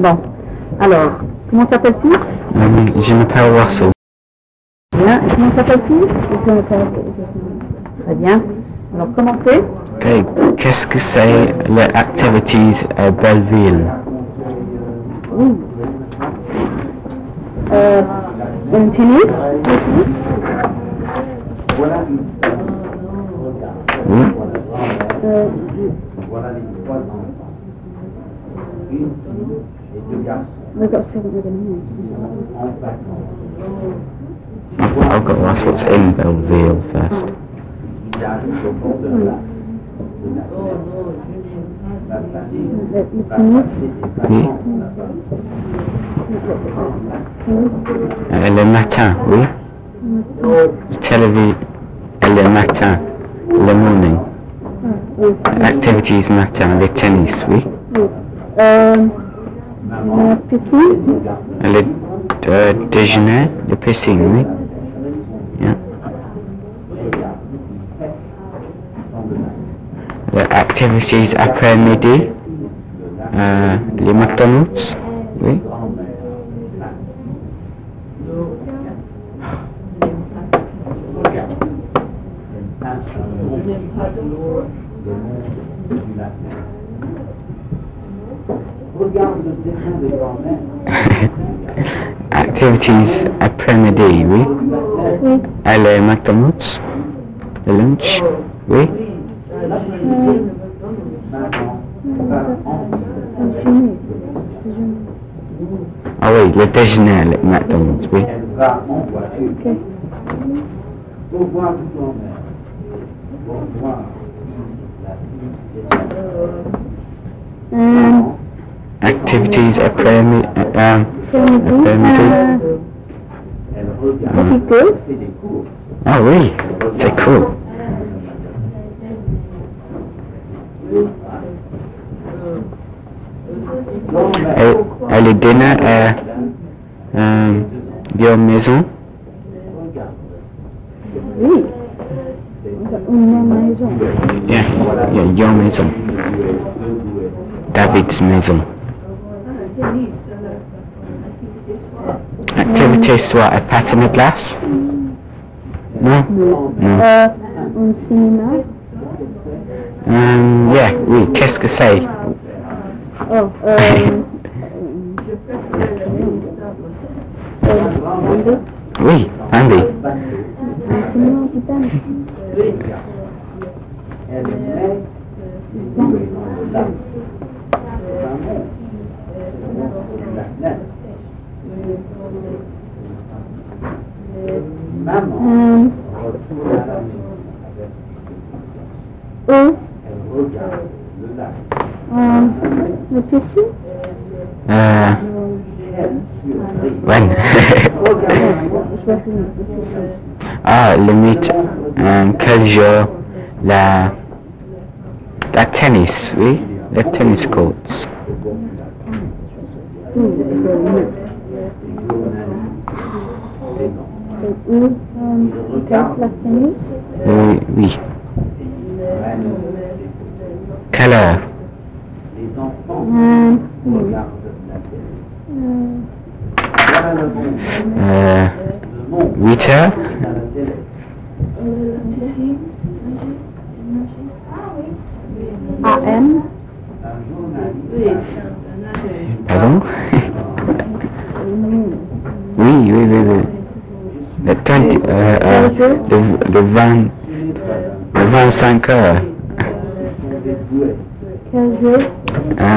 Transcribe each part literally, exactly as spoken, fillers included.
Bon. Alors, comment t'appelles-tu? Euh, je m'appelle Russell. Bien. Et comment t'appelles-tu? Je m'appelle. Très bien. Alors, commencez. Okay. Qu'est-ce que c'est les activities à Belleville? Oui. Euh, un tennis? Oui. Euh, we've got to see what we're going to I've, I've got to ask what's in Belleville first. Le, le tennis? Oui. Euh, le matin, oui. Télévision, le matin, le morning. Oui. Activities matin, le tennis, oui. Oui. Euh, la piscine? Le euh, déjeuner, le piscine, oui. Yeah. Les activities après-midi, euh, les McDonald's, oui. Activities après-midi, oui. Oui. Aller McDonald's, le lunch, oui. Ah oui, le déjeuner, le McDonald's, oui. Ok. Euh, Activities après-midi, euh, après-midi, après-midi. euh, profiter. Ah oui, c'est cool. Et, et le dîner est euh, bien maison? Oui. Une maison. Yeah, yeah, your maison. David's maison. Activité soit à patin à glace? Non? Non. Euh, un cinéma. Um, yeah, oui, qu'est-ce que c'est? Oh, euh, euh, Andy. Oui, Andy. Un cinéma gitane. Um, eux, um, le tissu. Euh, when? Je vais finir le tissu. Ah, le mythe, euh, quel jour? La, la tennis, oui, le tennis courts. Oui, c'est où, um, peut-être la tennis. Oui, oui. Quelle heure? Um, oui. Euh, huit heures? A M. Pardon? Oui, oui, oui, oui. Le vingt, euh, euh, le, le vingt, le vingt-cinq heures. Quel jour? Euh,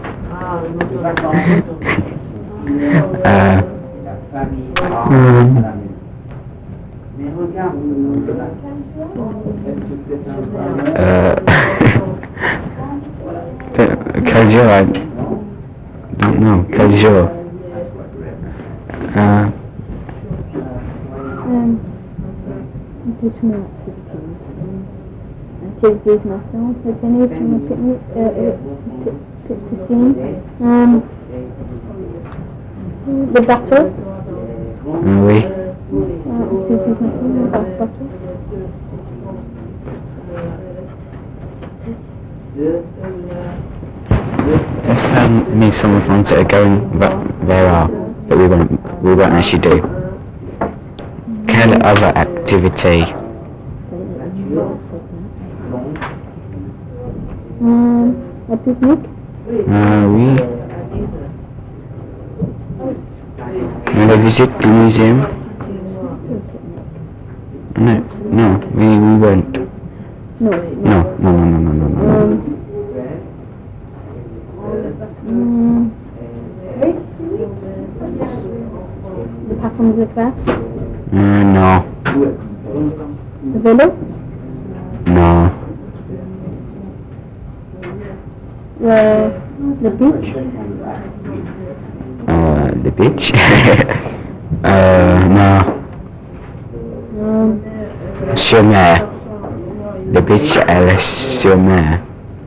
euh, hum, euh, quel jour? I don't know. Quel jour? Euh, Um, additional activities. Activities matin, le tennis, le pique-nique, euh, euh, piscine. Um, le bateau. oui. Uh, activities matin, le bateau. Let's tell me some of the ones that are going, but there are, but we won't, we won't actually do. Quelle other activity? Um, a picnic? Uh, oui. On va visiter le museum? No, no, we, we won't. No. No, no, no, no, no, no, no. Um, mm, the pattern of the class? Uh, no, The vélo? no. The, the beach? Uh, the beach? uh, no. Um, Sur mer. The beach elle est sur mer.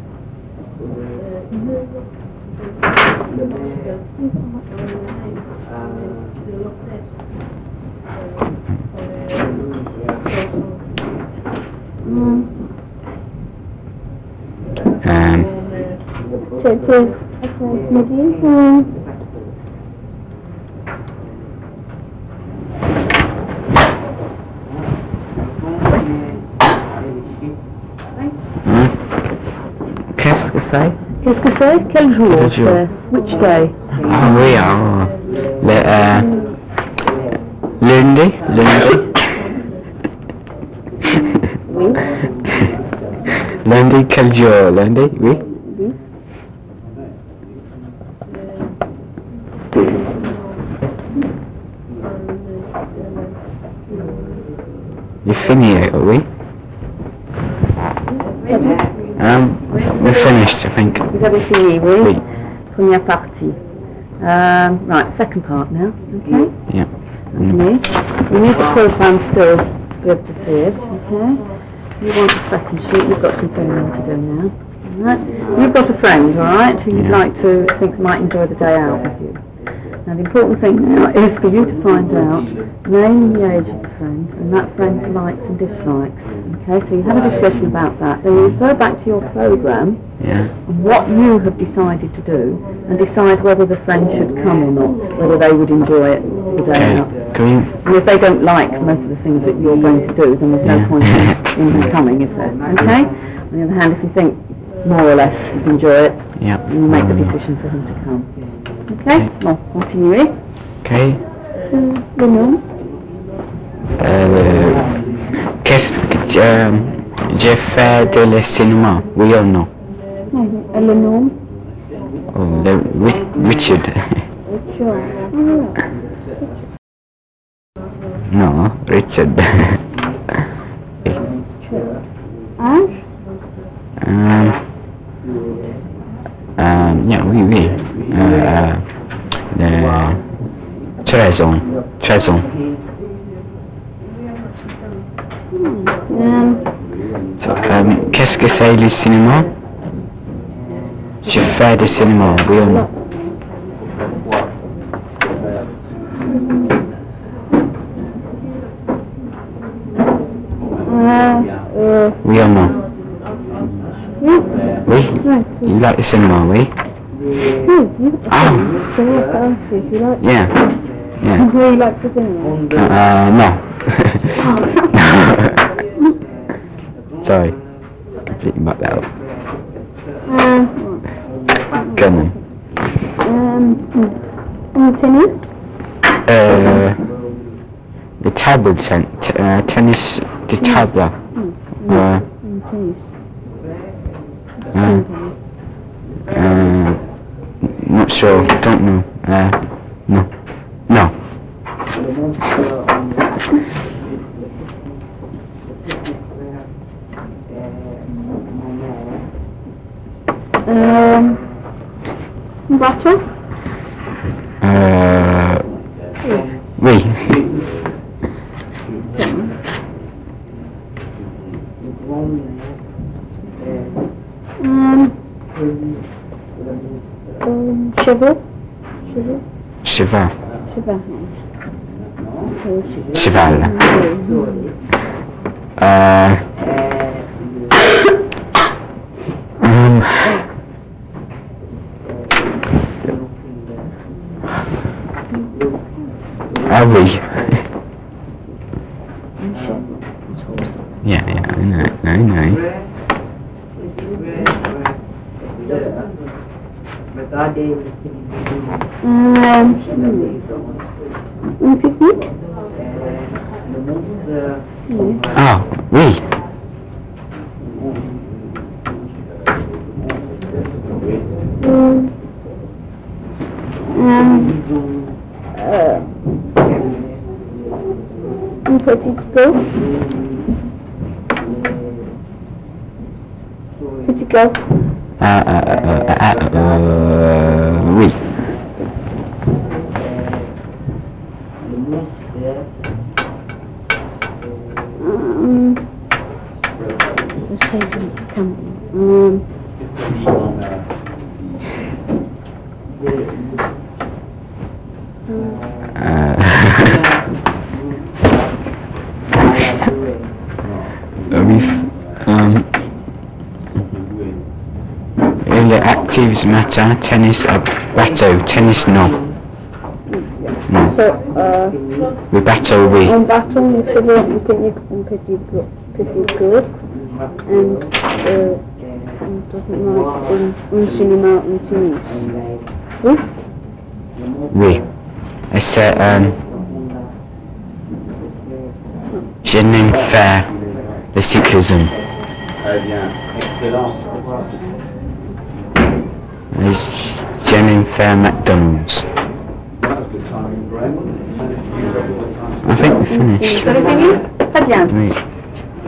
um, Um, so it is, okay, maybe, um, hmm? Qu'est-ce que c'est? qu'est-ce que c'est? Quel jour? Quel jour? c'est? Which day? Ah oui, ah. Le, euh, lundi, lundi. Oui. Lundi, quel jour? Lundi, oui. Oui. You fini, oui. Um, we're finished, I think. Vous avez fini, oui? Oui. Première partie. Um, right, second part now, okay? Yeah. Me. You need the program still to be able to see it, okay? You want a second sheet, you've got some filming to do now. Alright? You've got a friend, alright, who you'd Yeah. like to think might enjoy the day out with you. Now the important thing now is for you to find out name and the age of the friend and that friend's likes and dislikes. Okay, so you have a discussion about that. Then you refer back to your programme Yeah. and what you have decided to do and decide whether the friend should come or not, whether they would enjoy it the day Okay. out. Can we? And if they don't like most of the things that you're going to do, then there's no Yeah. point in, in them coming, is there? Okay? On the other hand, if you think more or less you'd enjoy it, Yeah. then you make the Um, decision for him to come. Okay? Bon, continuez. Okay. Euh, le nom? Euh, qu'est-ce que euh, j'ai fait de le cinéma? Oui ou non? Euh, le nom? Oh, le Ri- Richard. Richard. Ah, No, Richard. âge? um, um, yeah, oui, oui. Euh, le treize ans. treize ans. Um, So, um, qu'est-ce que c'est le cinéma? Je fais du cinéma, oui ou non? euh, euh, Oui ou non? oui. Oui? Right. You like the cinema, oui? Good. You Ah. So you have to answer if you like. Yeah. Yeah. Who you like for dinner? Uh, no. Sorry. Completely mucked that up. Um, Go on then. um, um, tennis? Uh, the table ten- t- uh, tennis, the table. Hmm. Uh, Um, tennis. uh, uh, not sure, don't know. Uh, no. No. Um, butter? Uh, oui. Um, um, cheval? Cheval? Cheval. Cheval. Okay, Cheval. cheval. Uh, um, are we? And shit. It's horse. Yeah, yeah, I know, I know. Um, une picnic? Yes. Oh, we. Um, um, uh, une petite go? Petit go? Uh, uh, uh, uh, uh, uh, we. Um, the savings company. Um, Uh, we, um, il est actif ce matin, tennis à bateau, tennis non. Non. so, uh, Le bateau, oui. en bâton, il faisait un pique-nique en petit groupe, petit groupe, and, uh, on doesn't like un, un cinéma en Tunis. Oui? Oui. Et c'est, um, je n'aime faire le cyclisme. Et j'aime faire McDonald's. I think we're finished. Vous avez fini? Très bien. Oui.